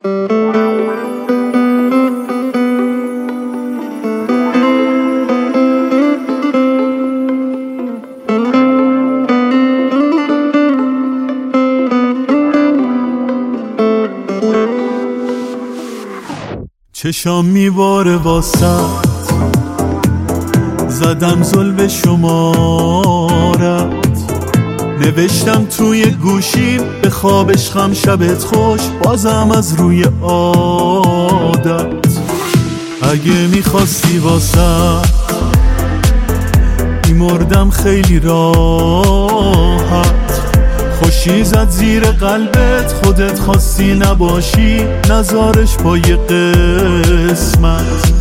چشام میباره واسط، زدم زل شمارت، نوشتم توی گوشیم به خواب عشقم شبت خوش، بازم از روی عادت. اگه میخواستی واسط میمردم خیلی راحت، خوشی زد زیر قلبت، خودت خواستی نباشی نزارش با یه قسمت.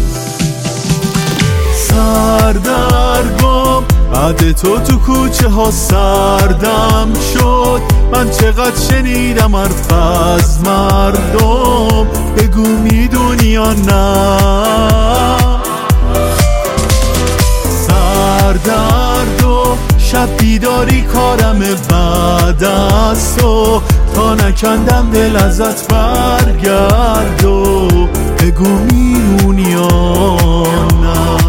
سردرگم بعد تو کوچه ها سردم شد، من چقدر شنیدم حرف از مردم، بگو میدونی یا نه. سردرد و شب بیداری کارم بعد از تو، تا نکندم دل ازت برگرد و بگو میمونی یا نه.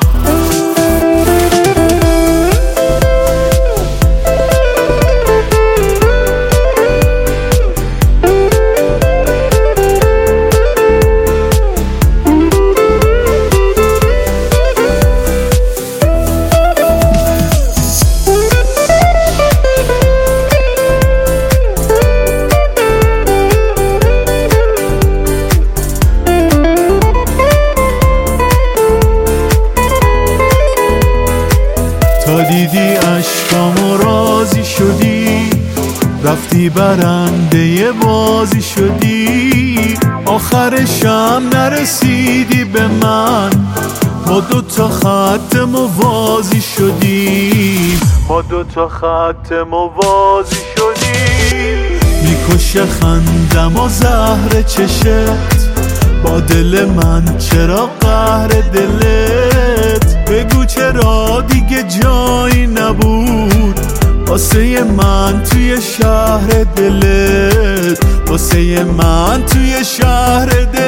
تا دیدی عشقامو راضی شدی، رفتی برنده بازی شدی، آخرشم نرسیدی به من، ما دوتا خط موازی شدیم، ما دوتا خط موازی شدیم. میکشه خندم و زهر چشت، با دل من چرا قهر دلت، بگو چرا دیگه جایی نبود واسه من توی شهر دلت، واسه من توی شهر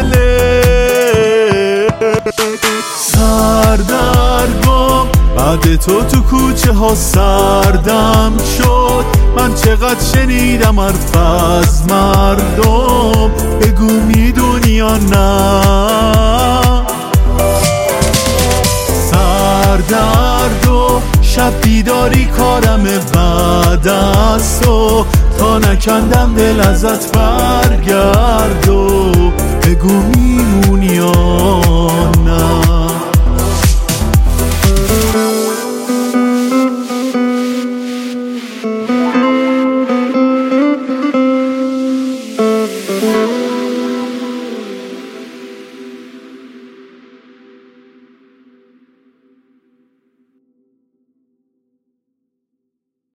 دلت. سردرگم بعد تو کوچه ها سردم شد، من چقدر شنیدم حرف از مردم، بگو میدونی یا نه. سردرد و شب بیداری کارم بعد از تو، تا نکندم دل ازت برگرد و بگو